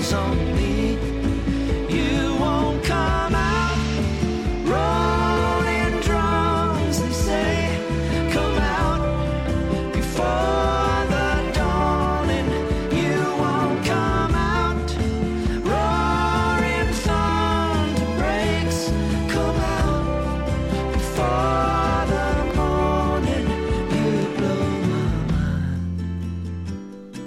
eyes on me. You won't come out. Rolling drums, they say, come out before the dawning. You won't come out. Roaring thunder breaks, come out before